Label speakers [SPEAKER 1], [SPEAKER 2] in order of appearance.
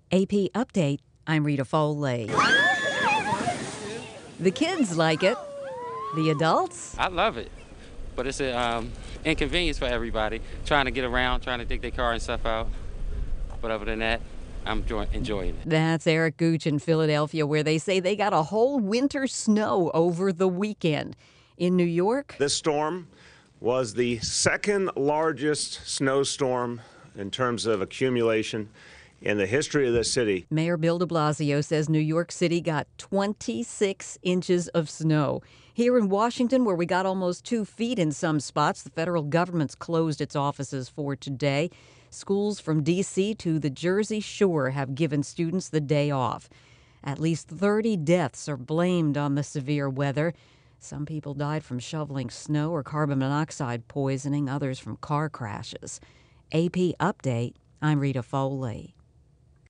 [SPEAKER 1] AP Update, I'm Rita Foley. The kids like it. The adults?
[SPEAKER 2] I love it, but it's an inconvenience for everybody trying to get around, trying to dig their car and stuff out. But other than that, I'm enjoying it.
[SPEAKER 1] That's Eric Gooch in Philadelphia, where they say they got a whole winter snow over the weekend. In New York,
[SPEAKER 3] this storm was the second largest snowstorm in terms of accumulation in the history of the city.
[SPEAKER 1] Mayor Bill de Blasio says New York City got 26 inches of snow. Here in Washington, where we got almost 2 feet in some spots, the federal government's closed its offices for today. Schools from D.C. to the Jersey Shore have given students the day off. At least 30 deaths are blamed on the severe weather. Some people died from shoveling snow or carbon monoxide poisoning, others from car crashes. AP Update, I'm Rita Foley.